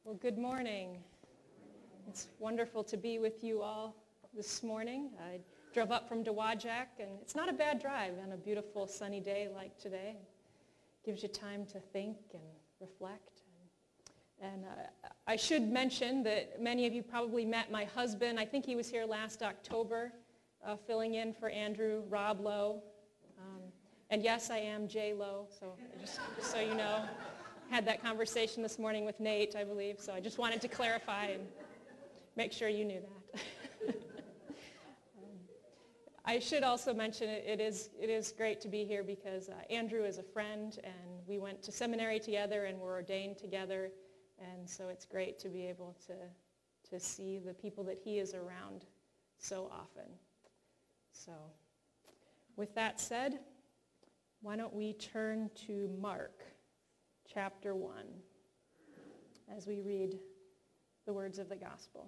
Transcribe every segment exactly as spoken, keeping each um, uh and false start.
Well, good morning. It's wonderful to be with you all this morning. I drove up from Dowagiac, and it's not a bad drive on a beautiful sunny day like today. It gives you time to think and reflect. And uh, I should mention that many of you probably met my husband. I think he was here last October, uh, filling in for Andrew, Rob Lowe. Um, and yes, I am J. Lowe, so just, just so you know. Had that conversation this morning with Nate, I believe, so I just wanted to clarify and make sure you knew that. um, I should also mention it, it is it is great to be here because uh, Andrew is a friend, and we went to seminary together and were ordained together, and so it's great to be able to to see the people that he is around so often. So, with that said, why don't we turn to Mark chapter one, as we read the words of the gospel.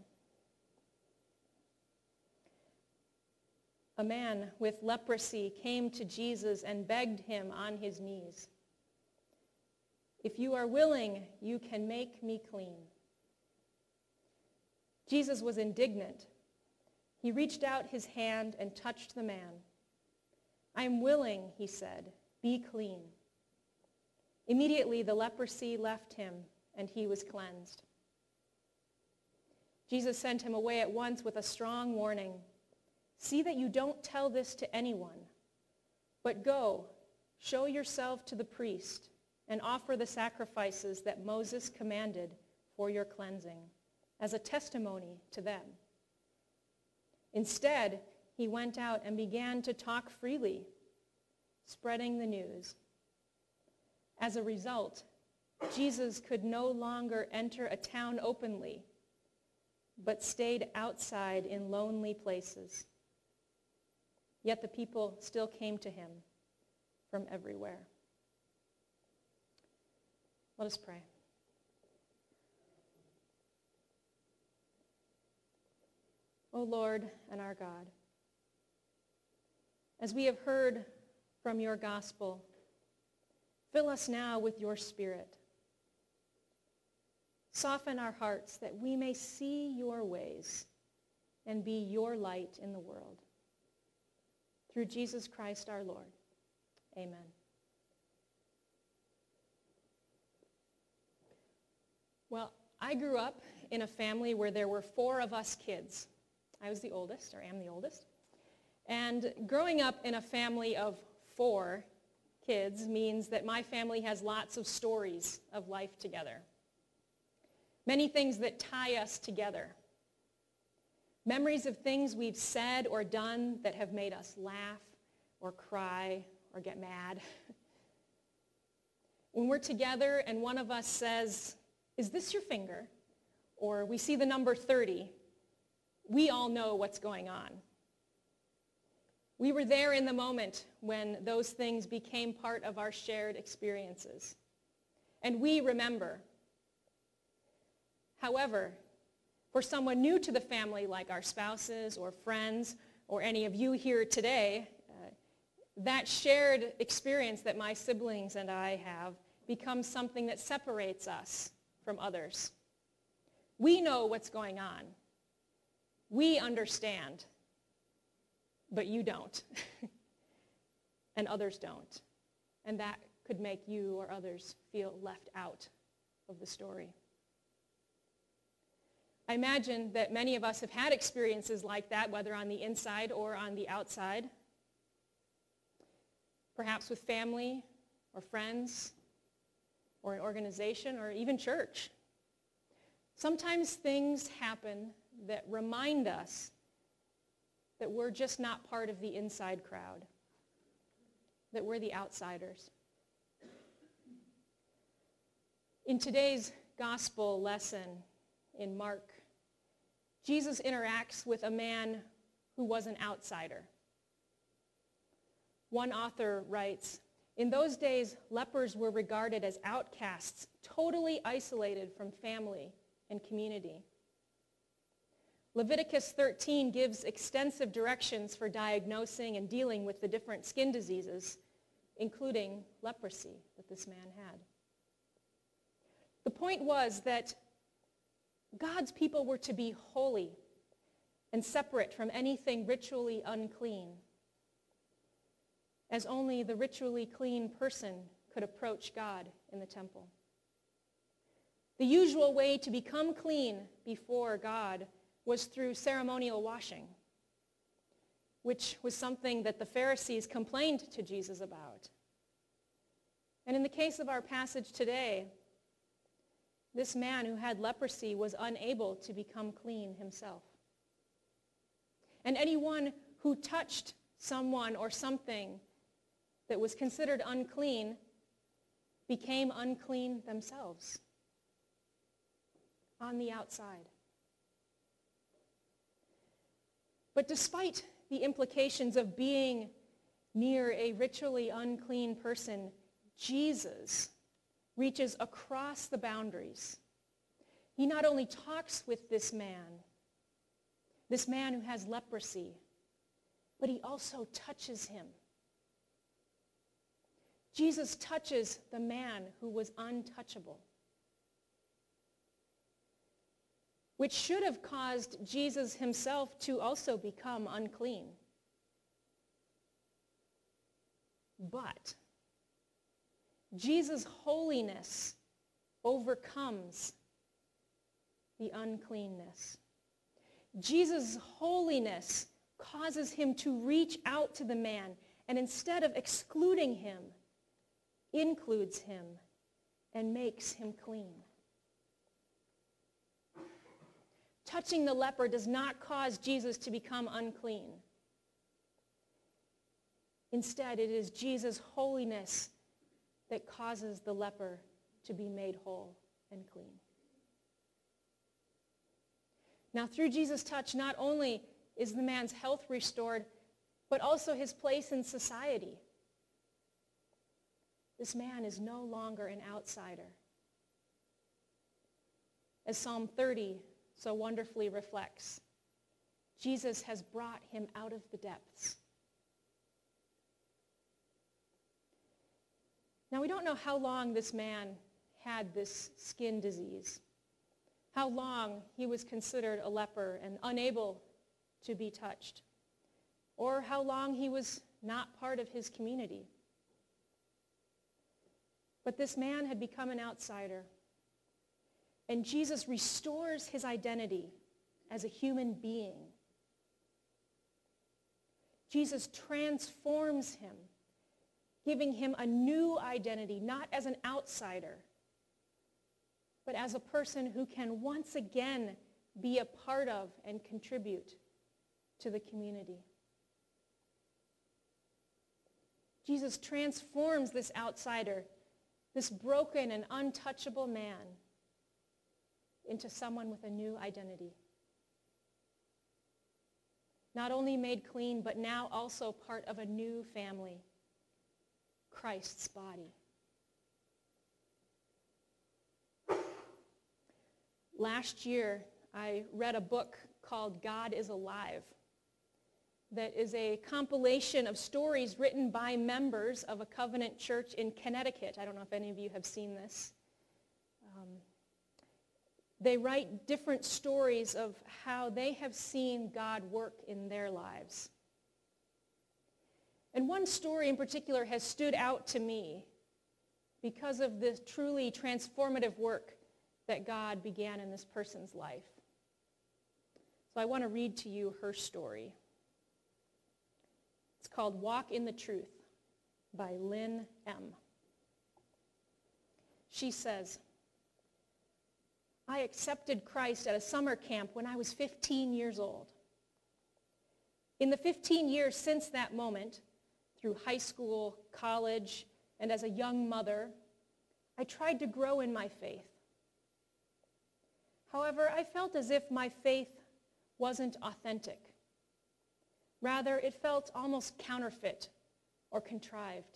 A man with leprosy came to Jesus and begged him on his knees, "If you are willing, you can make me clean." Jesus was indignant. He reached out his hand and touched the man. "I am willing," he said, "be clean." Immediately the leprosy left him, and he was cleansed. Jesus sent him away at once with a strong warning. "See that you don't tell this to anyone, but go, show yourself to the priest, and offer the sacrifices that Moses commanded for your cleansing, as a testimony to them." Instead, he went out and began to talk freely, spreading the news. As a result, Jesus could no longer enter a town openly, but stayed outside in lonely places. Yet the people still came to him from everywhere. Let us pray. O Lord and our God, as we have heard from your gospel, fill us now with your Spirit. Soften our hearts that we may see your ways and be your light in the world. Through Jesus Christ our Lord. Amen. Well, I grew up in a family where there were four of us kids. I was the oldest, or am the oldest. And growing up in a family of four kids means that my family has lots of stories of life together. Many things that tie us together. Memories of things we've said or done that have made us laugh or cry or get mad. When we're together and one of us says, "Is this your finger?" or we see the number thirty, we all know what's going on. We were there in the moment when those things became part of our shared experiences. And we remember. However, for someone new to the family like our spouses or friends or any of you here today, uh, that shared experience that my siblings and I have becomes something that separates us from others. We know what's going on. We understand. But you don't, and others don't. And that could make you or others feel left out of the story. I imagine that many of us have had experiences like that, whether on the inside or on the outside. Perhaps with family or friends or an organization or even church. Sometimes things happen that remind us that we're just not part of the inside crowd, that we're the outsiders. In today's gospel lesson in Mark, Jesus interacts with a man who was an outsider. One author writes, "In those days, lepers were regarded as outcasts, totally isolated from family and community. Leviticus thirteen gives extensive directions for diagnosing and dealing with the different skin diseases, including leprosy that this man had. The point was that God's people were to be holy and separate from anything ritually unclean, as only the ritually clean person could approach God in the temple. The usual way to become clean before God was through ceremonial washing, which was something that the Pharisees complained to Jesus about. And in the case of our passage today, this man who had leprosy was unable to become clean himself. And anyone who touched someone or something that was considered unclean became unclean themselves on the outside. But despite the implications of being near a ritually unclean person, Jesus reaches across the boundaries. He not only talks with this man, this man who has leprosy, but he also touches him. Jesus touches the man who was untouchable, which should have caused Jesus himself to also become unclean. But Jesus' holiness overcomes the uncleanness. Jesus' holiness causes him to reach out to the man, and instead of excluding him, includes him and makes him clean. Touching the leper does not cause Jesus to become unclean. Instead, it is Jesus' holiness that causes the leper to be made whole and clean. Now, through Jesus' touch, not only is the man's health restored, but also his place in society. This man is no longer an outsider. As Psalm thirty so wonderfully reflects, Jesus has brought him out of the depths. Now, we don't know how long this man had this skin disease, how long he was considered a leper and unable to be touched, or how long he was not part of his community. But this man had become an outsider, and Jesus restores his identity as a human being. Jesus transforms him, giving him a new identity, not as an outsider, but as a person who can once again be a part of and contribute to the community. Jesus transforms this outsider, this broken and untouchable man, into someone with a new identity. Not only made clean, but now also part of a new family, Christ's body. Last year, I read a book called God is Alive that is a compilation of stories written by members of a covenant church in Connecticut. I don't know if any of you have seen this. Um, they write different stories of how they have seen God work in their lives. And one story in particular has stood out to me because of the truly transformative work that God began in this person's life. So I want to read to you her story. It's called Walk in the Truth by Lynn M. She says, I accepted Christ at a summer camp when I was fifteen years old. In the fifteen years since that moment, through high school, college, and as a young mother, I tried to grow in my faith. However, I felt as if my faith wasn't authentic. Rather, it felt almost counterfeit or contrived.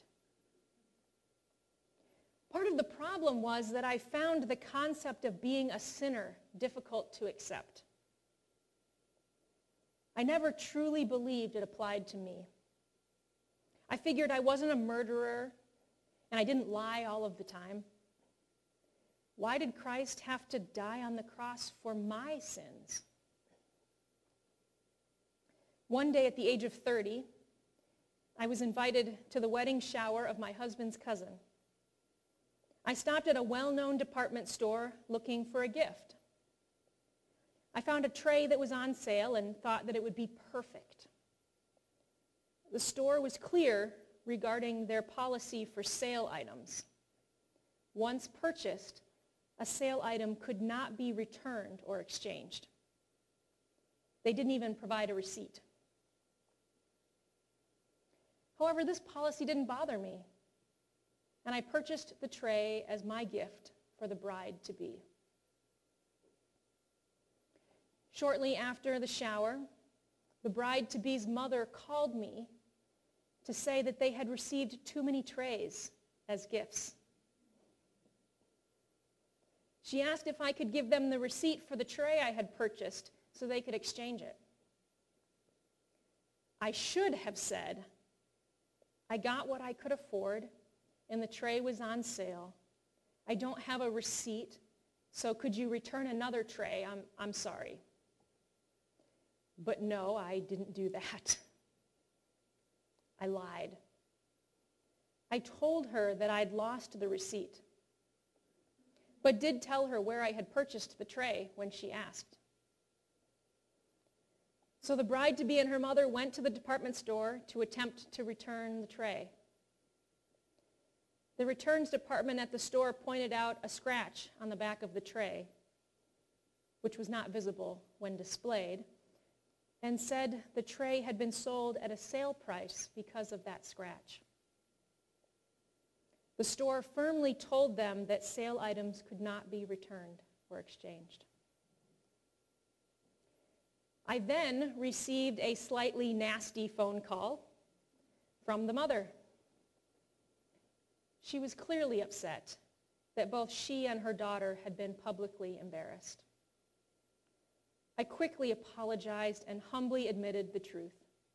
Part of the problem was that I found the concept of being a sinner difficult to accept. I never truly believed it applied to me. I figured I wasn't a murderer, and I didn't lie all of the time. Why did Christ have to die on the cross for my sins? One day at the age of thirty, I was invited to the wedding shower of my husband's cousin. I stopped at a well-known department store looking for a gift. I found a tray that was on sale and thought that it would be perfect. The store was clear regarding their policy for sale items. Once purchased, a sale item could not be returned or exchanged. They didn't even provide a receipt. However, this policy didn't bother me, and I purchased the tray as my gift for the bride-to-be. Shortly after the shower, the bride-to-be's mother called me to say that they had received too many trays as gifts. She asked if I could give them the receipt for the tray I had purchased so they could exchange it. I should have said, I got what I could afford, and the tray was on sale. I don't have a receipt, so could you return another tray? I'm, I'm sorry. But no, I didn't do that. I lied. I told her that I'd lost the receipt, but did tell her where I had purchased the tray when she asked. So the bride-to-be and her mother went to the department store to attempt to return the tray. The returns department at the store pointed out a scratch on the back of the tray, which was not visible when displayed, and said the tray had been sold at a sale price because of that scratch. The store firmly told them that sale items could not be returned or exchanged. I then received a slightly nasty phone call from the mother. She was clearly upset that both she and her daughter had been publicly embarrassed. I quickly apologized and humbly admitted the truth.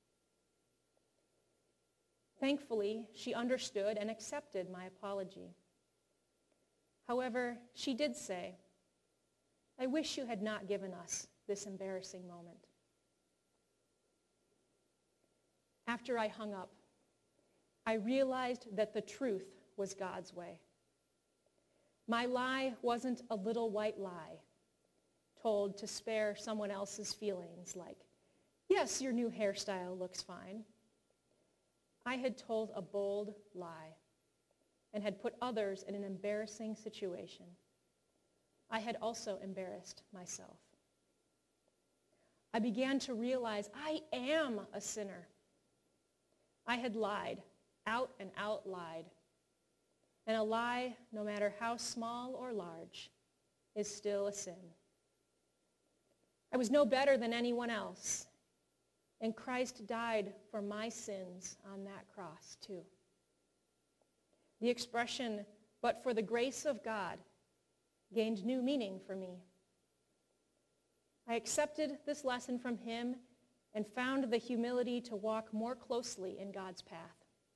Thankfully, she understood and accepted my apology. However, she did say, I wish you had not given us this embarrassing moment. After I hung up, I realized that the truth was God's way. My lie wasn't a little white lie told to spare someone else's feelings like, yes, your new hairstyle looks fine. I had told a bold lie and had put others in an embarrassing situation. I had also embarrassed myself. I began to realize I am a sinner. I had lied, out and out lied. And a lie, no matter how small or large, is still a sin. I was no better than anyone else, and Christ died for my sins on that cross too. The expression, but for the grace of God, gained new meaning for me. I accepted this lesson from him and found the humility to walk more closely in God's path.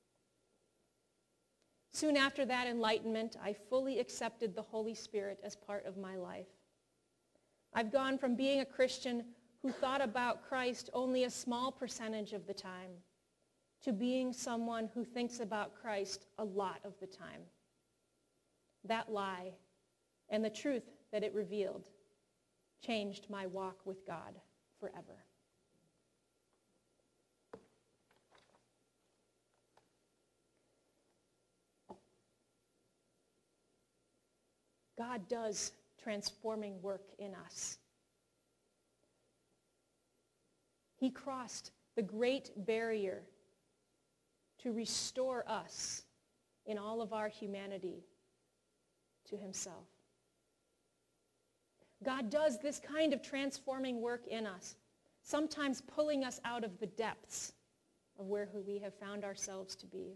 Soon after that enlightenment, I fully accepted the Holy Spirit as part of my life. I've gone from being a Christian who thought about Christ only a small percentage of the time to being someone who thinks about Christ a lot of the time. That lie and the truth that it revealed changed my walk with God forever. God does transforming work in us. He crossed the great barrier to restore us in all of our humanity to himself. God does this kind of transforming work in us, sometimes pulling us out of the depths of where we have found ourselves to be.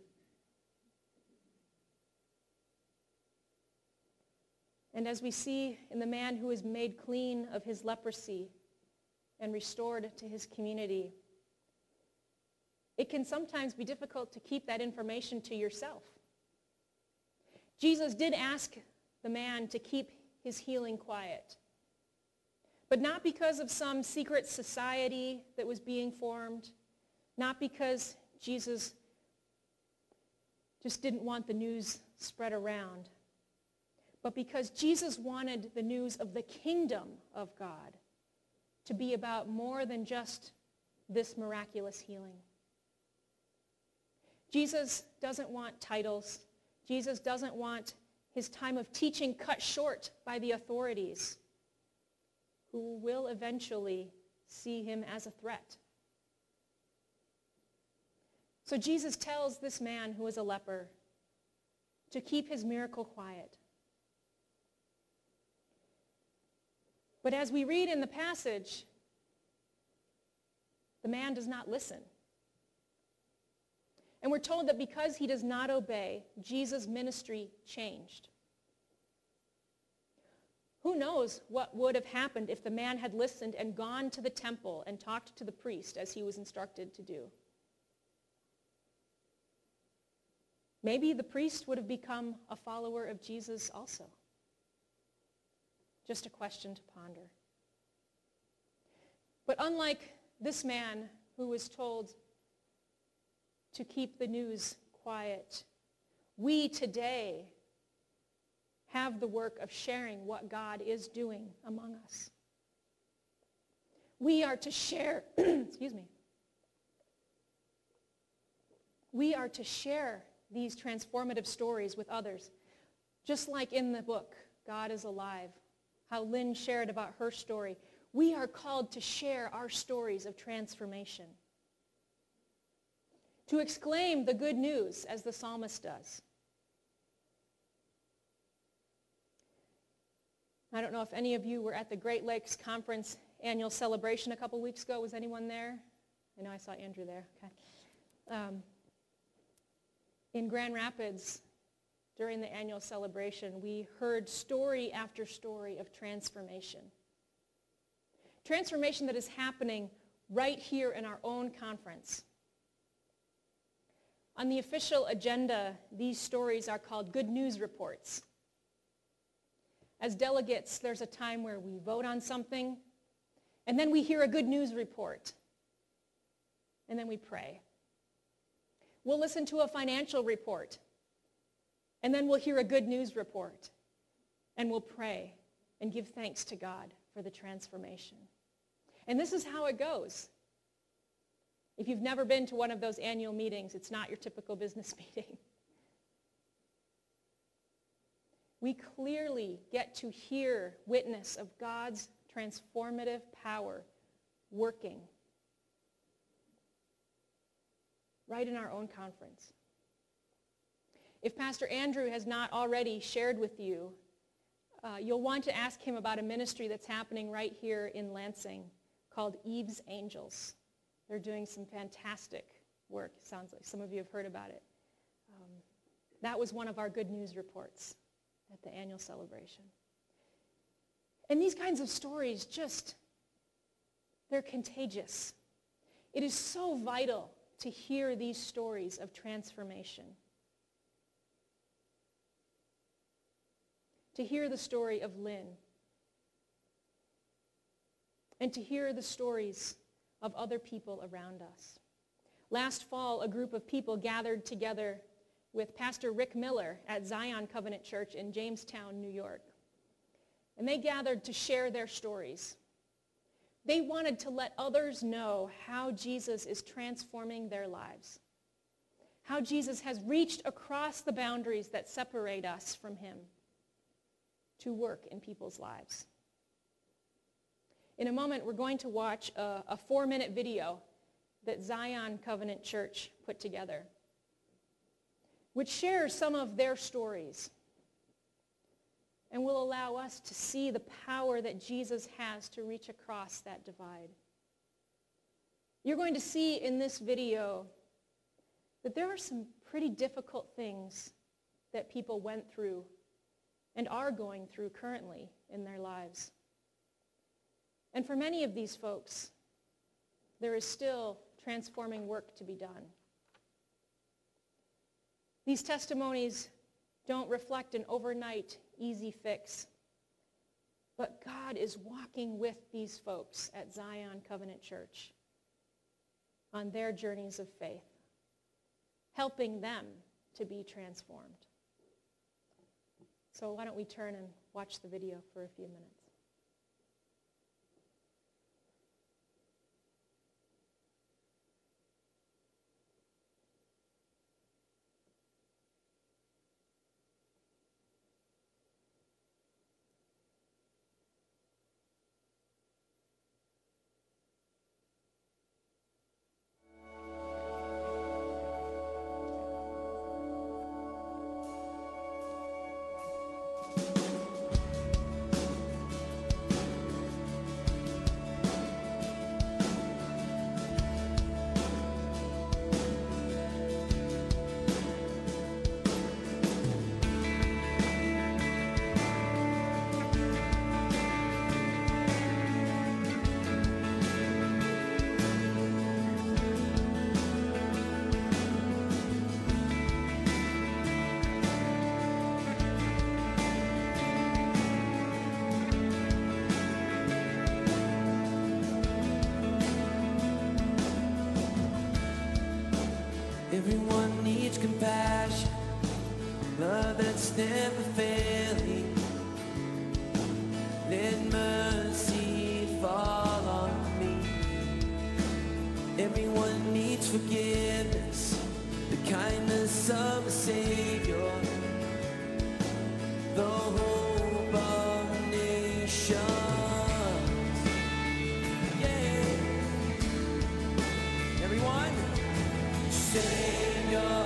And as we see in the man who is made clean of his leprosy and restored to his community, it can sometimes be difficult to keep that information to yourself. Jesus did ask the man to keep his healing quiet. But not because of some secret society that was being formed, not because Jesus just didn't want the news spread around, but because Jesus wanted the news of the kingdom of God to be about more than just this miraculous healing. Jesus doesn't want titles. Jesus doesn't want his time of teaching cut short by the authorities, who will eventually see him as a threat. So Jesus tells this man who is a leper to keep his miracle quiet. But as we read in the passage, the man does not listen. And we're told that because he does not obey, Jesus' ministry changed. Who knows what would have happened if the man had listened and gone to the temple and talked to the priest as he was instructed to do? Maybe the priest would have become a follower of Jesus also. Just a question to ponder. But unlike this man who was told to keep the news quiet, we today have the work of sharing what God is doing among us. We are to share, excuse me, we are to share these transformative stories with others. Just like in the book, God is Alive, how Lynn shared about her story. We are called to share our stories of transformation, to exclaim the good news as the psalmist does. I don't know if any of you were at the Great Lakes Conference annual celebration a couple weeks ago. Was anyone there? I know I saw Andrew there. Okay. Um, in Grand Rapids, during the annual celebration, we heard story after story of transformation. Transformation that is happening right here in our own conference. On the official agenda, these stories are called Good News Reports. As delegates, there's a time where we vote on something, and then we hear a good news report, and then we pray. We'll listen to a financial report, and then we'll hear a good news report, and we'll pray and give thanks to God for the transformation. And this is how it goes. If you've never been to one of those annual meetings, it's not your typical business meeting. We clearly get to hear witness of God's transformative power working right in our own conference. If Pastor Andrew has not already shared with you, uh, you'll want to ask him about a ministry that's happening right here in Lansing called Eve's Angels. They're doing some fantastic work. It sounds like some of you have heard about it. Um, that was one of our good news reports at the annual celebration. And these kinds of stories just, they're contagious. It is so vital to hear these stories of transformation. To hear the story of Lynn. And to hear the stories of other people around us. Last fall, a group of people gathered together with Pastor Rick Miller at Zion Covenant Church in Jamestown, New York. And they gathered to share their stories. They wanted to let others know how Jesus is transforming their lives. How Jesus has reached across the boundaries that separate us from him to work in people's lives. In a moment, we're going to watch a, a four-minute video that Zion Covenant Church put together, which shares some of their stories and will allow us to see the power that Jesus has to reach across that divide. You're going to see in this video that there are some pretty difficult things that people went through and are going through currently in their lives. And for many of these folks, there is still transforming work to be done. These testimonies don't reflect an overnight easy fix. But God is walking with these folks at Zion Covenant Church on their journeys of faith, helping them to be transformed. So why don't we turn and watch the video for a few minutes. Everyone needs compassion, love that's never failing. Let mercy fall on me. Everyone needs forgiveness, the kindness of a Savior, the hope of nations. Yeah. Everyone, Savior.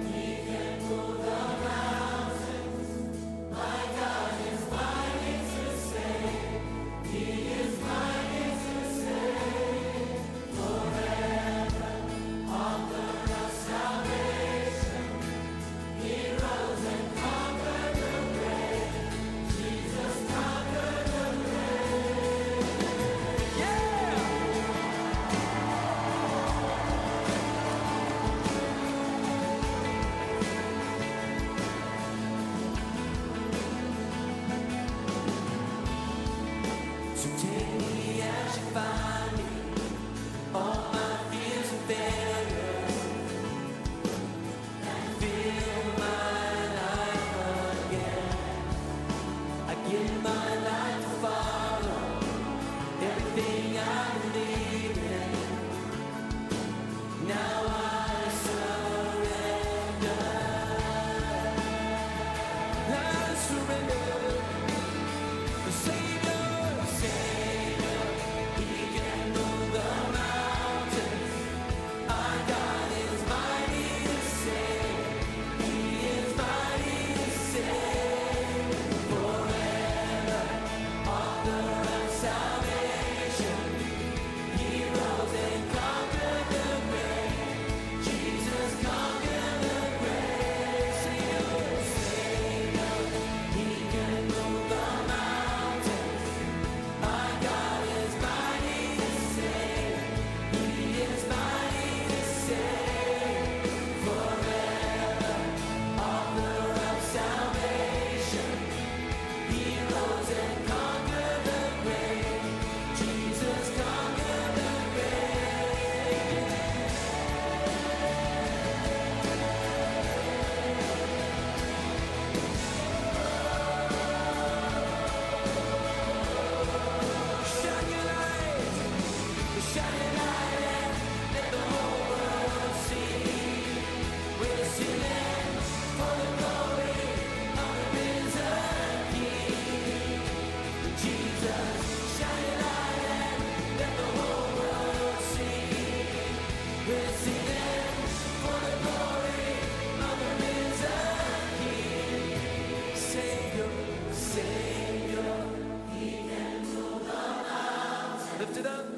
Lift it up.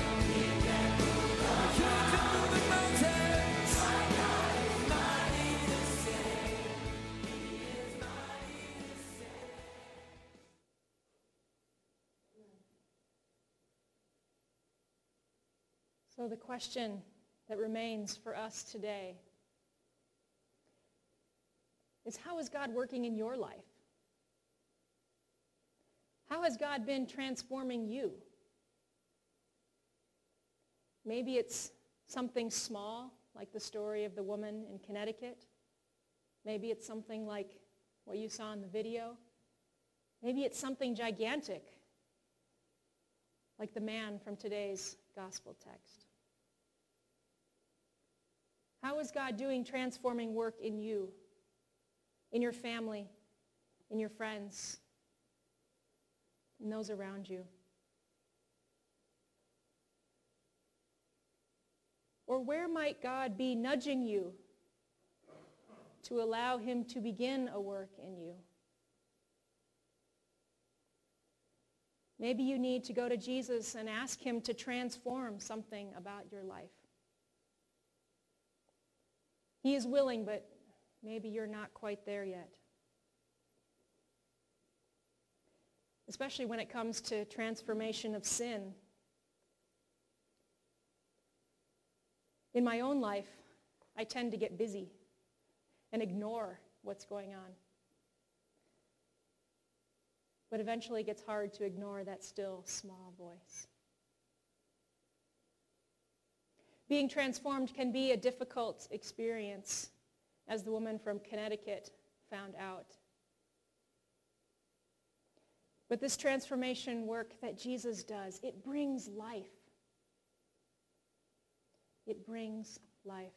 Mighty So the question that remains for us today is, how is God working in your life? How has God been transforming you? Maybe it's something small, like the story of the woman in Connecticut. Maybe it's something like what you saw in the video. Maybe it's something gigantic, like the man from today's gospel text. How is God doing transforming work in you, in your family, in your friends, in those around you? Or where might God be nudging you to allow him to begin a work in you? Maybe you need to go to Jesus and ask him to transform something about your life. He is willing, but maybe you're not quite there yet. Especially when it comes to transformation of sin. In my own life, I tend to get busy and ignore what's going on. But eventually it gets hard to ignore that still small voice. Being transformed can be a difficult experience, as the woman from Connecticut found out. But this transformation work that Jesus does, it brings life. It brings life.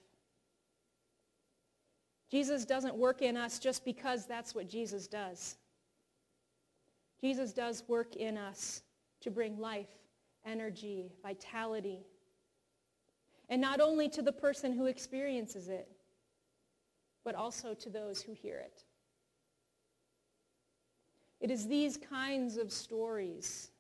Jesus doesn't work in us just because that's what Jesus does. Jesus does work in us to bring life, energy, vitality. And not only to the person who experiences it, but also to those who hear it. It is these kinds of stories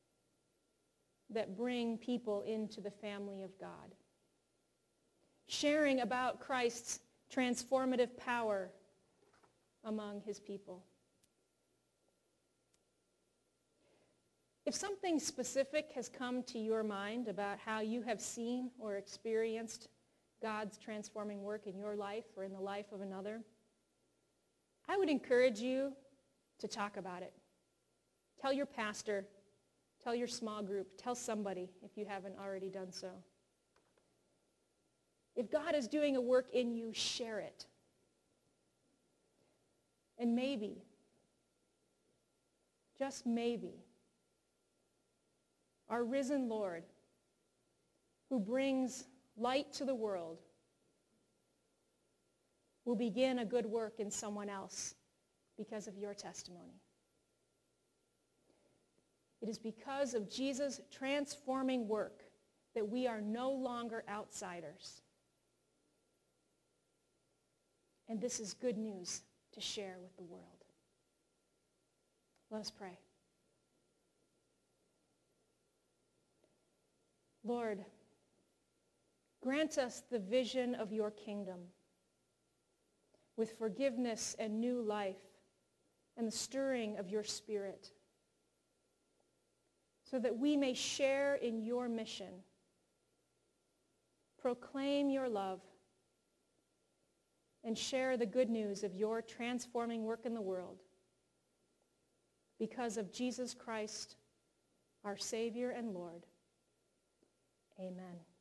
that bring people into the family of God. Sharing about Christ's transformative power among his people. If something specific has come to your mind about how you have seen or experienced God's transforming work in your life or in the life of another, I would encourage you to talk about it. Tell your pastor, tell your small group, tell somebody if you haven't already done so. If God is doing a work in you, share it. And maybe, just maybe, our risen Lord, who brings light to the world, will begin a good work in someone else because of your testimony. It is because of Jesus' transforming work that we are no longer outsiders. And this is good news to share with the world. Let us pray. Lord, grant us the vision of your kingdom with forgiveness and new life and the stirring of your Spirit, so that we may share in your mission, proclaim your love, and share the good news of your transforming work in the world because of Jesus Christ, our Savior and Lord. Amen.